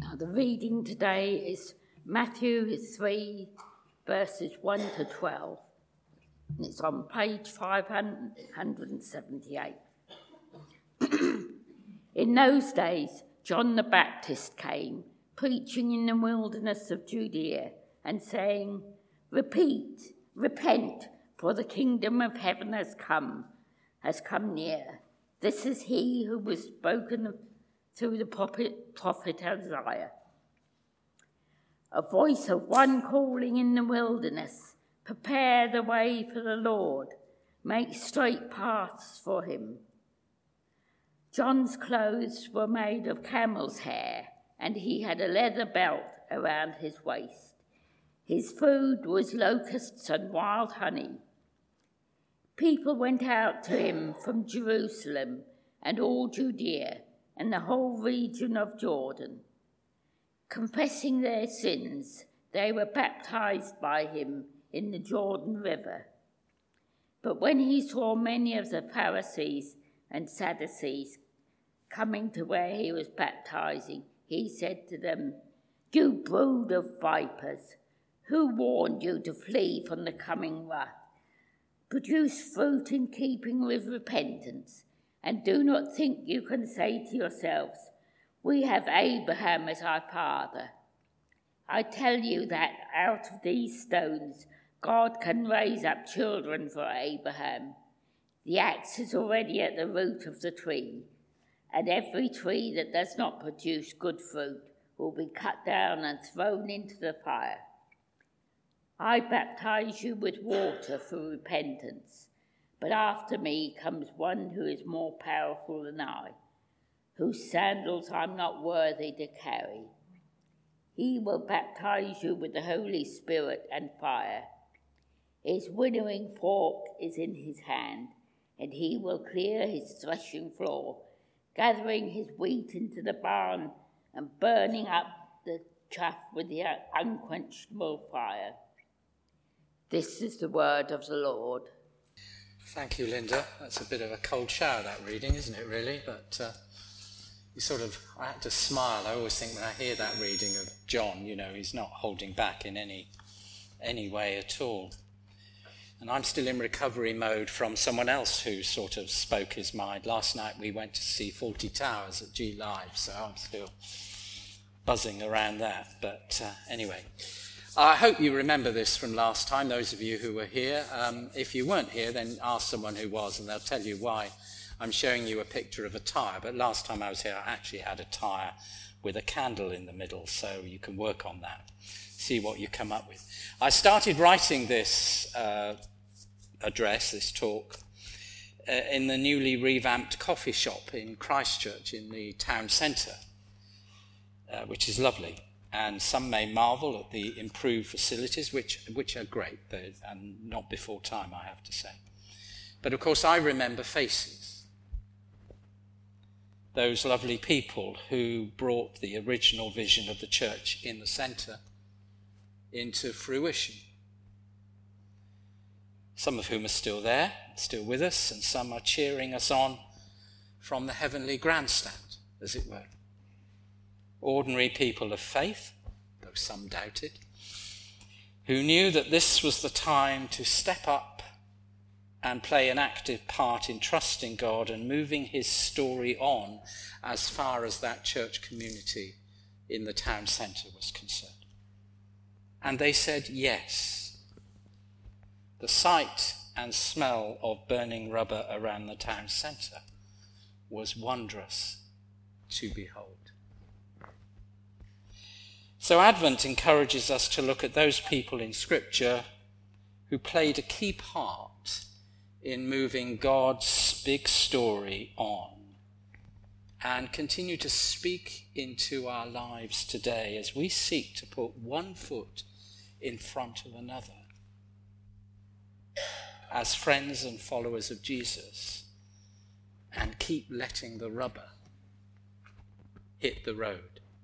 The reading today is Matthew 3, verses 1 to 12. And it's on page 578. In those days, John the Baptist came, preaching in the wilderness of Judea, and saying, Repent, for the kingdom of heaven has come near. This is he who was spoken through the prophet Isaiah. A voice of one calling in the wilderness, prepare the way for the Lord, make straight paths for him. John's clothes were made of camel's hair, and he had a leather belt around his waist. His food was locusts and wild honey. People went out to him from Jerusalem and all Judea and the whole region of Jordan. Confessing their sins, they were baptized by him in the Jordan River. But when he saw many of the Pharisees and Sadducees coming to where he was baptizing, he said to them, You brood of vipers, who warned you to flee from the coming wrath? Produce fruit in keeping with repentance, and do not think you can say to yourselves, We have Abraham as our father. I tell you that out of these stones God can raise up children for Abraham. The axe is already at the root of the tree, and every tree that does not produce good fruit will be cut down and thrown into the fire. I baptize you with water for repentance, but after me comes one who is more powerful than I, whose sandals I'm not worthy to carry. He will baptize you with the Holy Spirit and fire. His winnowing fork is in his hand, and he will clear his threshing floor, gathering his wheat into the barn and burning up the chaff with the unquenchable fire. This is the word of the Lord. Thank you, Linda. That's a bit of a cold shower, that reading, isn't it, really? But I had to smile. I always think when I hear that reading of John, he's not holding back in any way at all. And I'm still in recovery mode from someone else who sort of spoke his mind. Last night we went to see Fawlty Towers at G Live, so I'm still buzzing around that. But anyway, I hope you remember this from last time, those of you who were here. If you weren't here, then ask someone who was, and they'll tell you why I'm showing you a picture of a tyre. But last time I was here, I actually had a tyre with a candle in the middle, so you can work on that, see what you come up with. I started writing this address, this talk, in the newly revamped coffee shop in Christchurch in the town centre, which is lovely. And some may marvel at the improved facilities, which are great, and not before time, I have to say. But of course, I remember faces. Those lovely people who brought the original vision of the church in the centre into fruition. Some of whom are still there, still with us, and some are cheering us on from the heavenly grandstand, as it were. Ordinary people of faith, though some doubted, who knew that this was the time to step up and play an active part in trusting God and moving his story on as far as that church community in the town centre was concerned. And they said yes. The sight and smell of burning rubber around the town centre was wondrous to behold. So Advent encourages us to look at those people in Scripture who played a key part in moving God's big story on and continue to speak into our lives today as we seek to put one foot in front of another as friends and followers of Jesus and keep letting the rubber hit the road.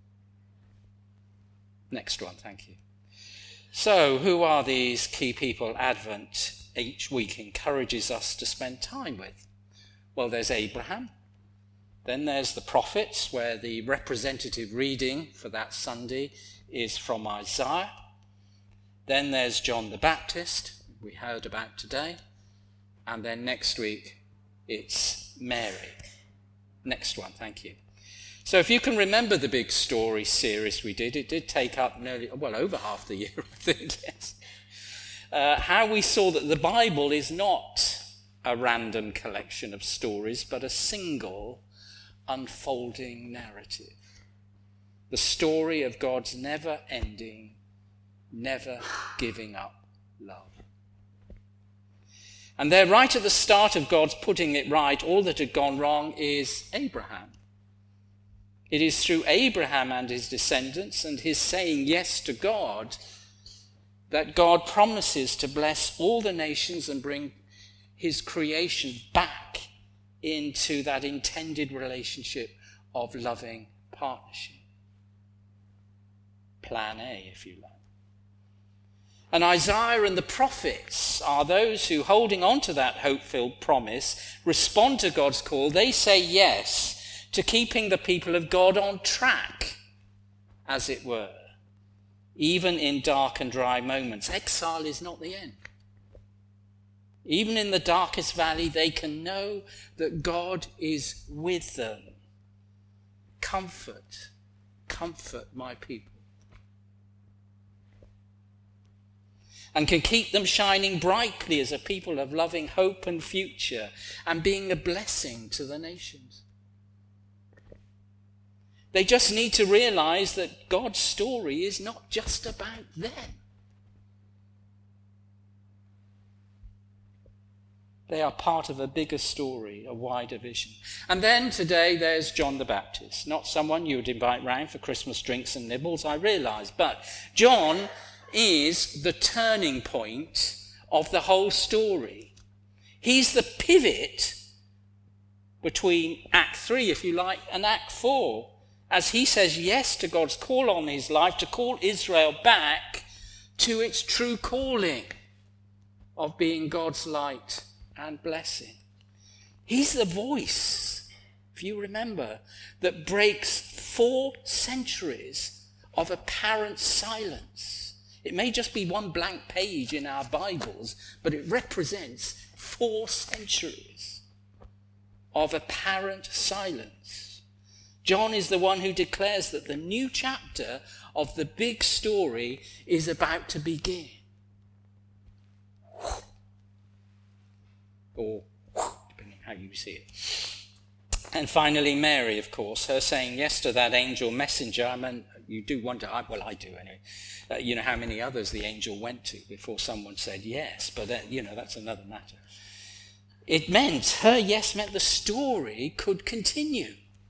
Next one, thank you. So, who are these key people Advent each week encourages us to spend time with? Well, there's Abraham, Then there's the prophets, where the representative reading for that Sunday is from Isaiah. Then there's John the Baptist, we heard about today. And then next week, it's Mary. Next one, thank you. So if you can remember the big story series we did, it did take up over half the year, I think, yes. How we saw that the Bible is not a random collection of stories, but a single unfolding narrative. The story of God's never-ending, never giving up love. And there, right at the start of God's putting it right, all that had gone wrong is Abraham. It is through Abraham and his descendants and his saying yes to God that God promises to bless all the nations and bring his creation back into that intended relationship of loving partnership. Plan A, if you like. And Isaiah and the prophets are those who, holding on to that hope-filled promise, respond to God's call. They say yes to keeping the people of God on track, as it were, even in dark and dry moments. Exile is not the end. Even in the darkest valley, they can know that God is with them. Comfort, comfort my people. And can keep them shining brightly as a people of loving hope and future and being a blessing to the nations. They just need to realize that God's story is not just about them. They are part of a bigger story, a wider vision. And then today there's John the Baptist. Not someone you would invite round for Christmas drinks and nibbles, I realise. But John is the turning point of the whole story. He's the pivot between Act 3, if you like, and Act 4, as he says yes to God's call on his life to call Israel back to its true calling of being God's light and blessing. He's the voice, if you remember, that breaks 4 centuries of apparent silence. It may just be one blank page in our Bibles, but it represents 4 centuries of apparent silence. John is the one who declares that the new chapter of the big story is about to begin. Or, depending on how you see it. And finally, Mary, of course, her saying yes to that angel messenger. I mean, you do wonder, I do anyway, how many others the angel went to before someone said yes, but that's another matter. Her yes meant the story could continue.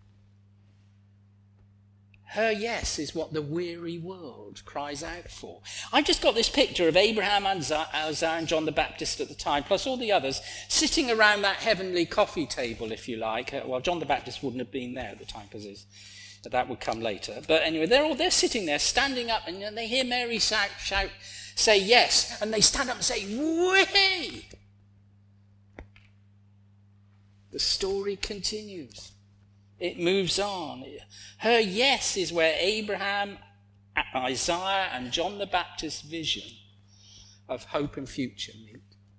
Her yes is what the weary world cries out for. I've just got this picture of Abraham, Isaiah and John the Baptist at the time, plus all the others, sitting around that heavenly coffee table, if you like. Well, John the Baptist wouldn't have been there at the time because that would come later. But anyway, they're sitting there, standing up, and they hear Mary shout, say yes, and they stand up and say, way! The story continues. It moves on. Her yes is where Abraham, Isaiah, and John the Baptist's vision of hope and future meet.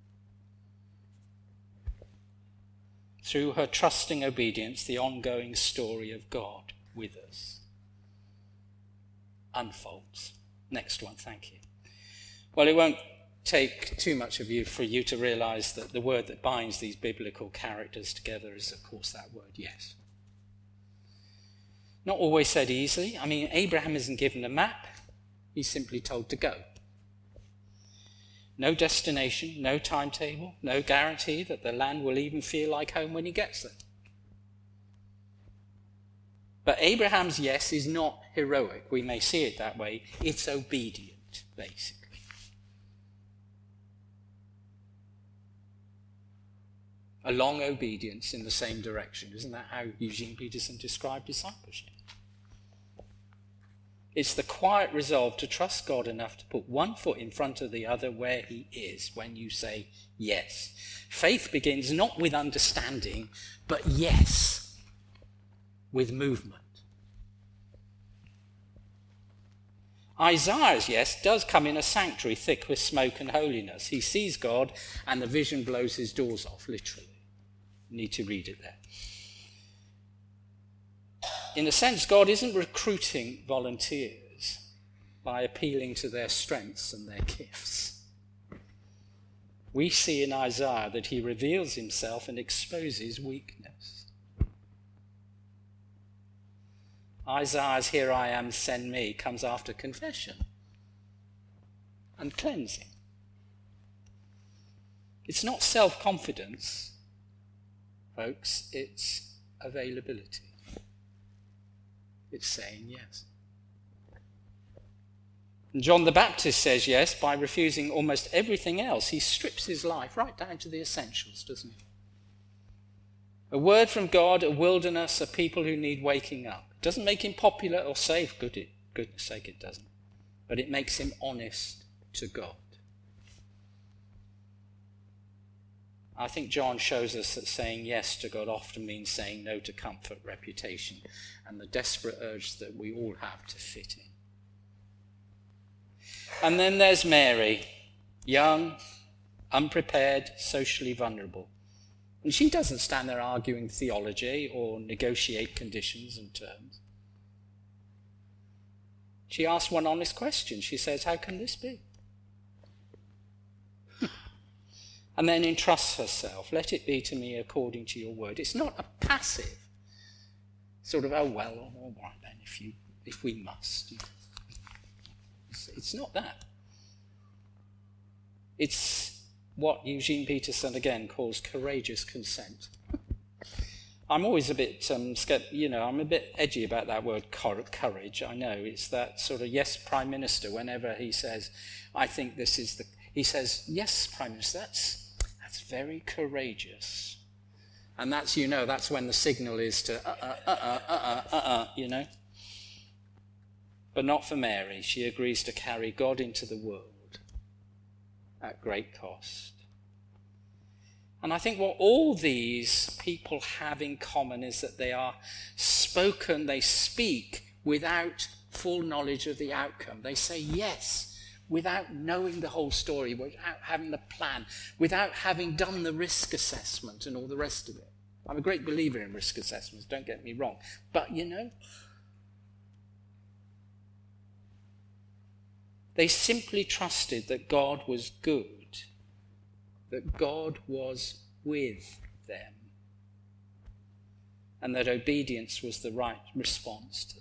Through her trusting obedience, the ongoing story of God with us unfolds. Next one, thank you. Well, it won't take too much of you for you to realize that the word that binds these biblical characters together is, of course, that word, yes. Not always said easily. I mean, Abraham isn't given a map. He's simply told to go. No destination, no timetable, no guarantee that the land will even feel like home when he gets there. But Abraham's yes is not heroic. We may see it that way. It's obedient, basically. A long obedience in the same direction. Isn't that how Eugene Peterson described discipleship? It's the quiet resolve to trust God enough to put one foot in front of the other where he is when you say yes. Faith begins not with understanding, but yes. with movement. Isaiah's yes does come in a sanctuary thick with smoke and holiness. He sees God and the vision blows his doors off, literally. You need to read it there. In a sense, God isn't recruiting volunteers by appealing to their strengths and their gifts. We see in Isaiah that he reveals himself and exposes weakness. Isaiah's "Here I am, send me" comes after confession and cleansing. It's not self-confidence, folks, it's availability. It's saying yes. And John the Baptist says yes by refusing almost everything else. He strips his life right down to the essentials, doesn't he? A word from God, a wilderness, a people who need waking up. It doesn't make him popular or safe, goodness sake it doesn't. But it makes him honest to God. I think John shows us that saying yes to God often means saying no to comfort, reputation, and the desperate urge that we all have to fit in. And then there's Mary, young, unprepared, socially vulnerable. And she doesn't stand there arguing theology or negotiate conditions and terms. She asks one honest question. She says, "How can this be?" And then entrusts herself. "Let it be to me according to your word." It's not a passive sort of, "Oh, well, all right then, if we must." It's not that. It's what Eugene Peterson again calls courageous consent. I'm always a bit I'm a bit edgy about that word courage. I know it's that sort of yes, Prime Minister. Whenever he says, "I think this is he says, "Yes, Prime Minister, that's very courageous." And that's when the signal is to But not for Mary. She agrees to carry God into the world at great cost. And I think what all these people have in common is that they speak without full knowledge of the outcome. They say yes without knowing the whole story, without having the plan, without having done the risk assessment and all the rest of it. I'm a great believer in risk assessments, don't get me wrong. But they simply trusted that God was good, that God was with them, and that obedience was the right response to that.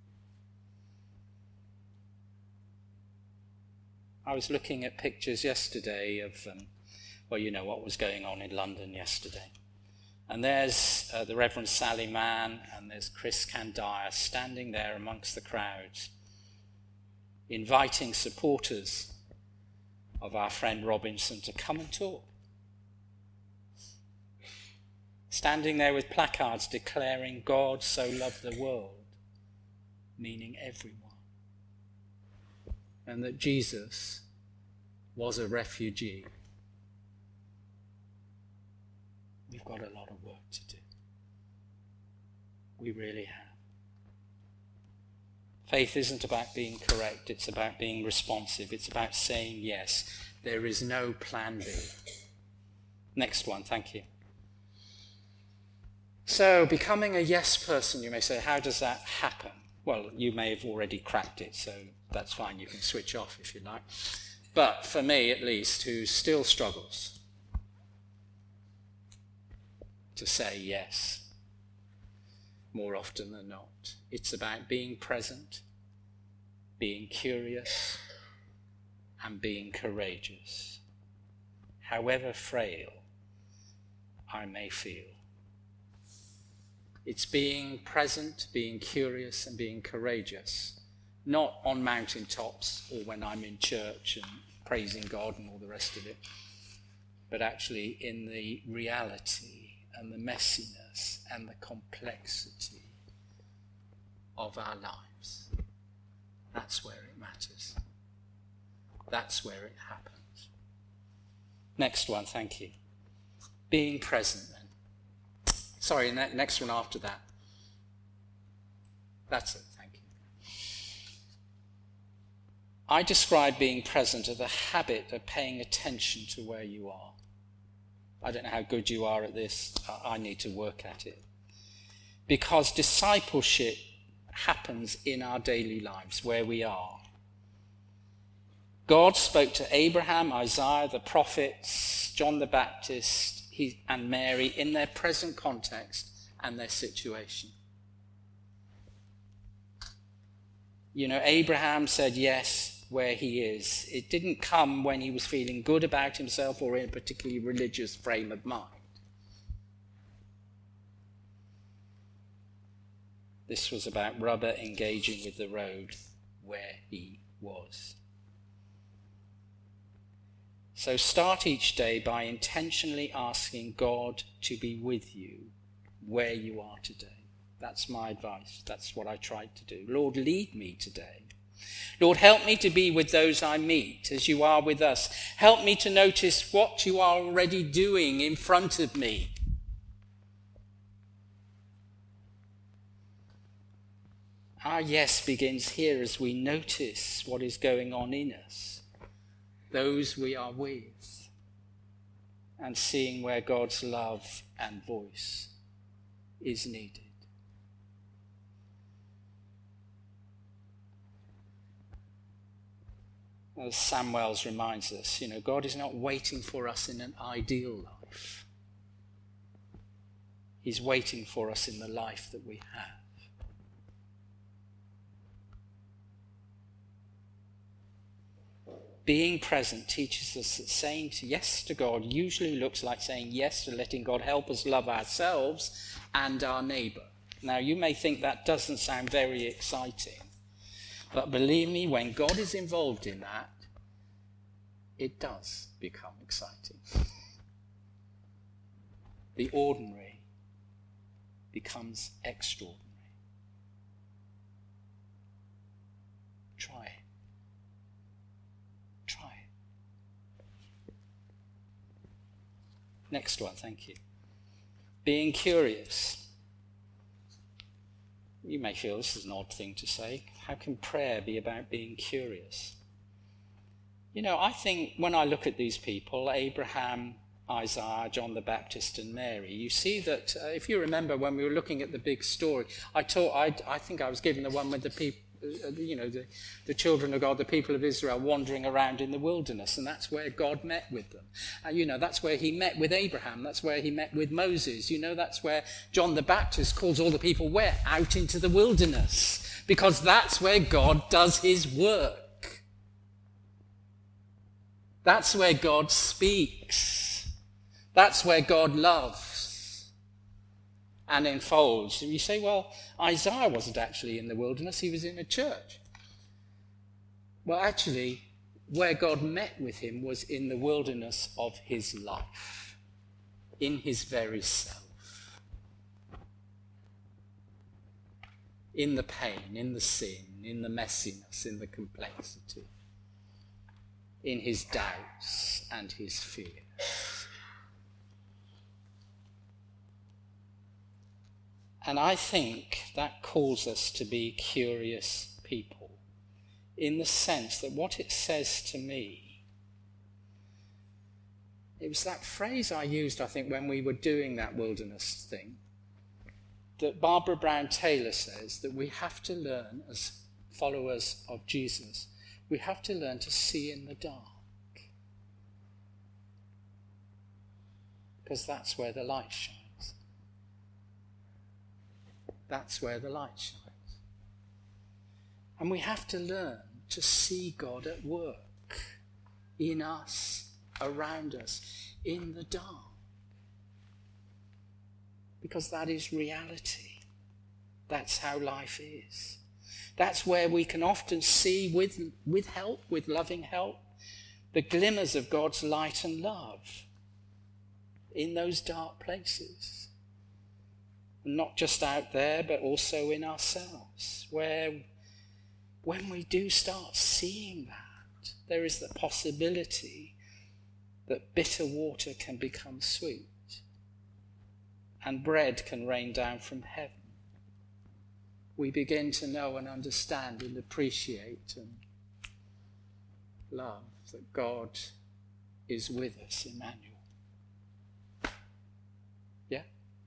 I was looking at pictures yesterday of, what was going on in London yesterday. And there's the Reverend Sally Mann and there's Chris Candia standing there amongst the crowds, inviting supporters of our friend Robinson to come and talk. Standing there with placards declaring God so loved the world, meaning everyone. And that Jesus was a refugee. We've got a lot of work to do. We really have. Faith isn't about being correct, it's about being responsive. It's about saying yes. There is no plan B. Next one, thank you. So, becoming a yes person, you may say, how does that happen? Well, you may have already cracked it, so that's fine, you can switch off if you like. But for me, at least, who still struggles to say yes more often than not, it's about being present, being curious, and being courageous, however frail I may feel. It's being present, being curious, and being courageous, not on mountaintops or when I'm in church and praising God and all the rest of it, but actually in the reality and the messiness and the complexity of our lives. That's where it matters. That's where it happens. Next one, thank you. Being present then. Sorry, next one after that. That's it, thank you. I describe being present as a habit of paying attention to where you are. I don't know how good you are at this. I need to work at it. Because discipleship happens in our daily lives, where we are. God spoke to Abraham, Isaiah, the prophets, John the Baptist, and Mary in their present context and their situation. You know, Abraham said yes where he is. It didn't come when he was feeling good about himself or in a particularly religious frame of mind. This was about rubber engaging with the road where he was. So start each day by intentionally asking God to be with you where you are today. That's my advice. That's what I tried to do. Lord, lead me today. Lord, help me to be with those I meet as you are with us. Help me to notice what you are already doing in front of me. Our yes begins here as we notice what is going on in us, those we are with, and seeing where God's love and voice is needed. As Sam Wells reminds us, you know, God is not waiting for us in an ideal life. He's waiting for us in the life that we have. Being present teaches us that saying yes to God usually looks like saying yes to letting God help us love ourselves and our neighbour. Now, you may think that doesn't sound very exciting, but believe me, when God is involved in that, it does become exciting. The ordinary becomes extraordinary. Try it. Try it. Next one, thank you. Being curious. You may feel this is an odd thing to say. How can prayer be about being curious? You know, I think when I look at these people, Abraham, Isaiah, John the Baptist, and Mary, you see that if you remember when we were looking at the big story, I think I was given the one with the people, the children of God, the people of Israel wandering around in the wilderness, and that's where God met with them. That's where he met with Abraham, that's where he met with Moses, that's where John the Baptist calls all the people where? Out into the wilderness, because that's where God does his work. That's where God speaks. That's where God loves and enfolds. And you say, well, Isaiah wasn't actually in the wilderness, he was in a church. Well, actually, where God met with him was in the wilderness of his life, in his very self, in the pain, in the sin, in the messiness, in the complexity, in his doubts and his fears. And I think that calls us to be curious people, in the sense that what it says to me, it was that phrase I used, I think, when we were doing that wilderness thing, that Barbara Brown Taylor says that we have to learn, as followers of Jesus, we have to learn to see in the dark. Because that's where the light shines. That's where the light shines. And we have to learn to see God at work in us, around us, in the dark. Because that is reality. That's how life is. That's where we can often see with help, with loving help, the glimmers of God's light and love in those dark places. Not just out there, but also in ourselves, where when we do start seeing that, there is the possibility that bitter water can become sweet and bread can rain down from heaven. we begin to know and understand and appreciate and love that God is with us, Emmanuel. Yeah?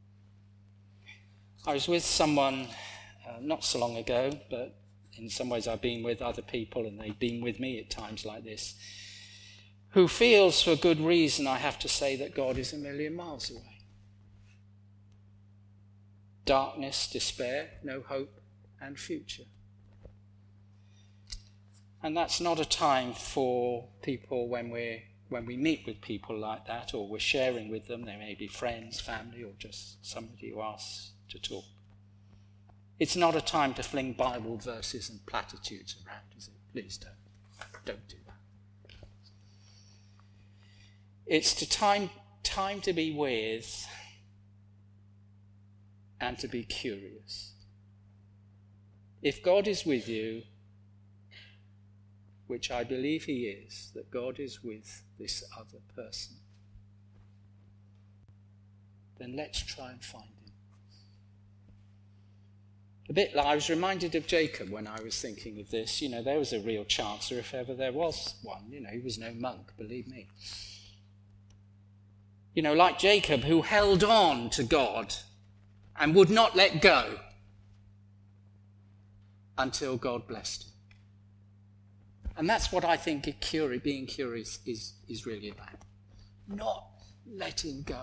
I was with someone not so long ago, but in some ways I've been with other people and they've been with me at times like this, who feels for good reason, I have to say, that God is a million miles away. Darkness, despair, no hope and future. And that's not a time for people when we meet with people like that, or we're sharing with them. They may be friends, family, or just somebody who asks to talk. It's not a time to fling Bible verses and platitudes around, is it? Please don't do that. It's the time to be with and to be curious. If God is with you, which I believe he is, that God is with this other person, then let's try and find him. I was reminded of Jacob when I was thinking of this. There was a real chancer if ever there was one. He was no monk, believe me. Like Jacob, who held on to God and would not let go until God blessed him. And that's what I think being curious is really about. Not letting go.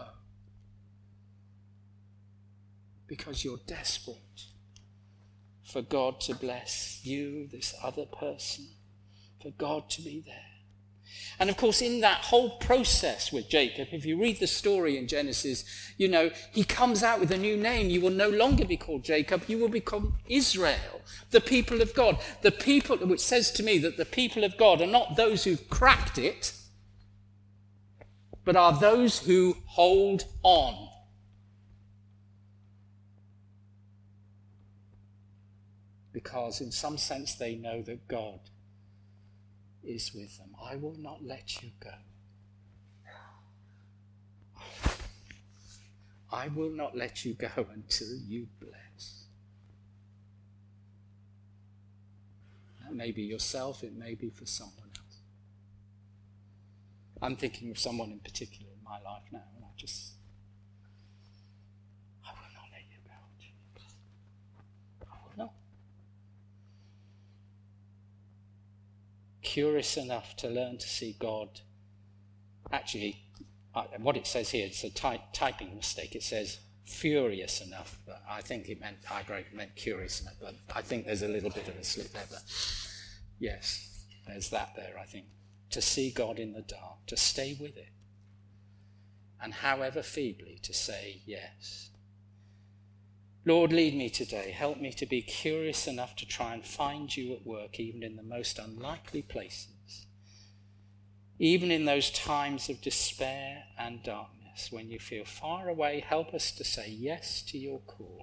Because you're desperate for God to bless you, this other person, for God to be there. And of course, in that whole process with Jacob, if you read the story in Genesis, he comes out with a new name. You will no longer be called Jacob, you will become Israel, the people of God. The people, which says to me that the people of God are not those who've cracked it, but are those who hold on. Because in some sense they know that God is with them. I will not let you go. I will not let you go until you bless. That may be yourself, it may be for someone else. I'm thinking of someone in particular in my life now, and I will not let you go. I will not. Curious enough to learn to see God. Actually, what it says here, it's a typing mistake. It says furious enough, but I think it meant curious enough, but I think there's a little bit of a slip there. But yes, there's that there, I think. To see God in the dark, to stay with it, and however feebly to say yes. Lord, lead me today. Help me to be curious enough to try and find you at work, even in the most unlikely places. Even in those times of despair and darkness, when you feel far away, help us to say yes to your call.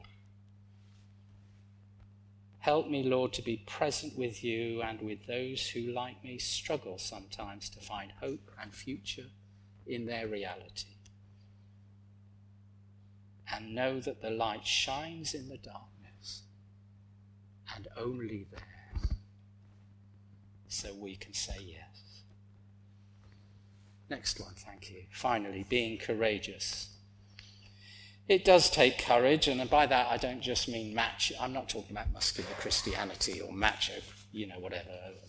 Help me, Lord, to be present with you and with those who, like me, struggle sometimes to find hope and future in their reality. And know that the light shines in the darkness, and only there, so we can say yes. Next one, thank you. Finally, being courageous. It does take courage, and by that I don't just mean macho. I'm not talking about muscular Christianity or macho, whatever.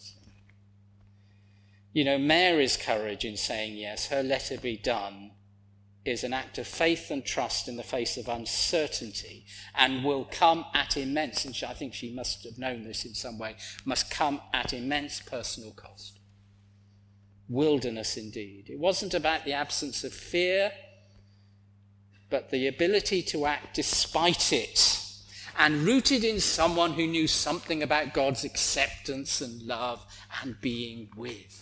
Mary's courage in saying yes, her let it be done, is an act of faith and trust in the face of uncertainty, and will come at immense, and I think she must have known this in some way, must come at immense personal cost. Wilderness indeed. It wasn't about the absence of fear, but the ability to act despite it, and rooted in someone who knew something about God's acceptance and love and being with.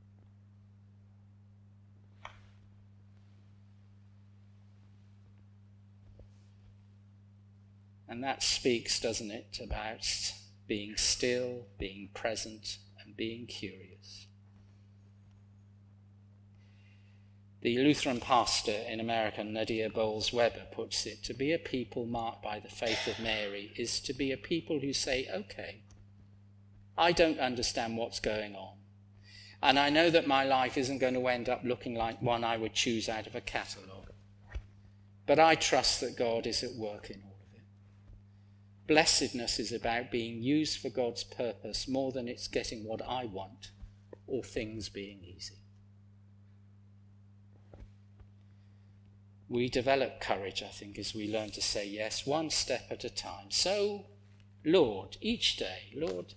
And that speaks, doesn't it, about being still, being present, and being curious. The Lutheran pastor in America, Nadia Bowles-Weber, puts it, to be a people marked by the faith of Mary is to be a people who say, okay, I don't understand what's going on. And I know that my life isn't going to end up looking like one I would choose out of a catalogue. But I trust that God is at work in all of it. Blessedness is about being used for God's purpose more than it's getting what I want or things being easy. We develop courage, I think, as we learn to say yes, one step at a time. So, Lord, each day, Lord,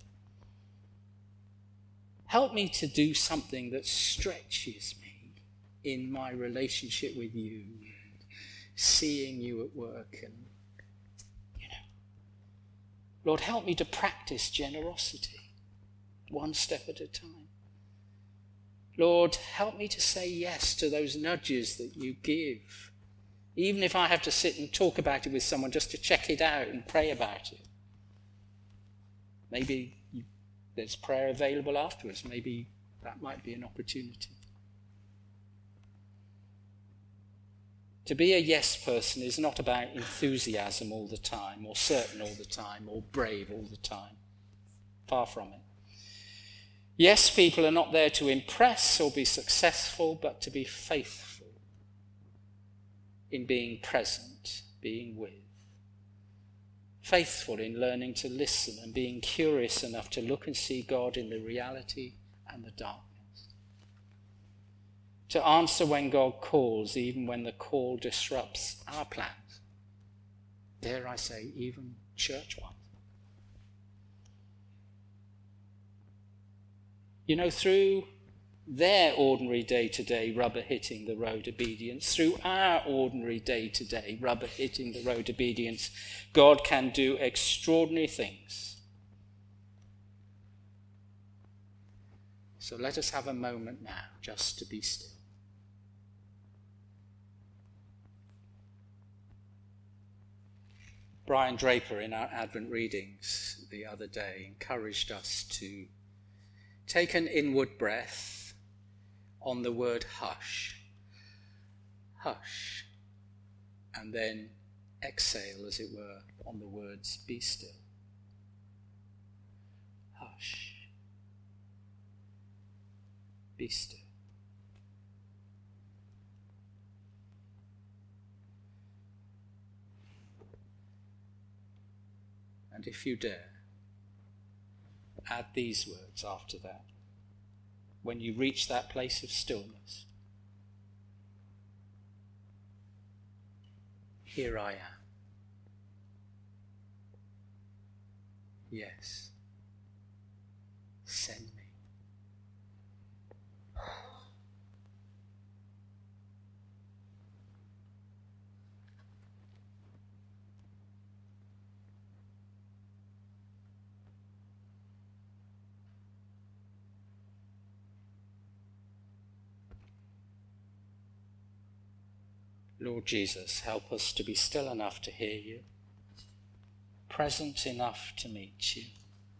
help me to do something that stretches me in my relationship with you, seeing you at work, and, Lord, help me to practice generosity, one step at a time. Lord, help me to say yes to those nudges that you give, even if I have to sit and talk about it with someone just to check it out and pray about it. Maybe there's prayer available afterwards. Maybe that might be an opportunity. To be a yes person is not about enthusiasm all the time, or certain all the time, or brave all the time. Far from it. Yes people are not there to impress or be successful, but to be faithful in being present, being with. Faithful in learning to listen and being curious enough to look and see God in the reality and the darkness. To answer when God calls, even when the call disrupts our plans. Dare I say, even church ones. Through their ordinary day-to-day rubber hitting the road obedience, through our ordinary day-to-day rubber hitting the road obedience, God can do extraordinary things. So let us have a moment now just to be still. Brian Draper in our Advent readings the other day encouraged us to take an inward breath on the word hush. Hush. And then exhale, as it were, on the words be still. Hush. Be still. And if you dare, add these words after that. When you reach that place of stillness, here I am. Yes, send me. Lord Jesus, help us to be still enough to hear you, present enough to meet you,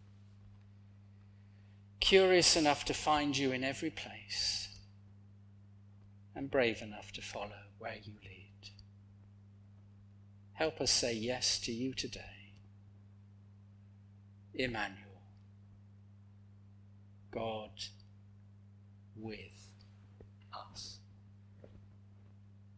curious enough to find you in every place, and brave enough to follow where you lead. Help us say yes to you today. Emmanuel, God with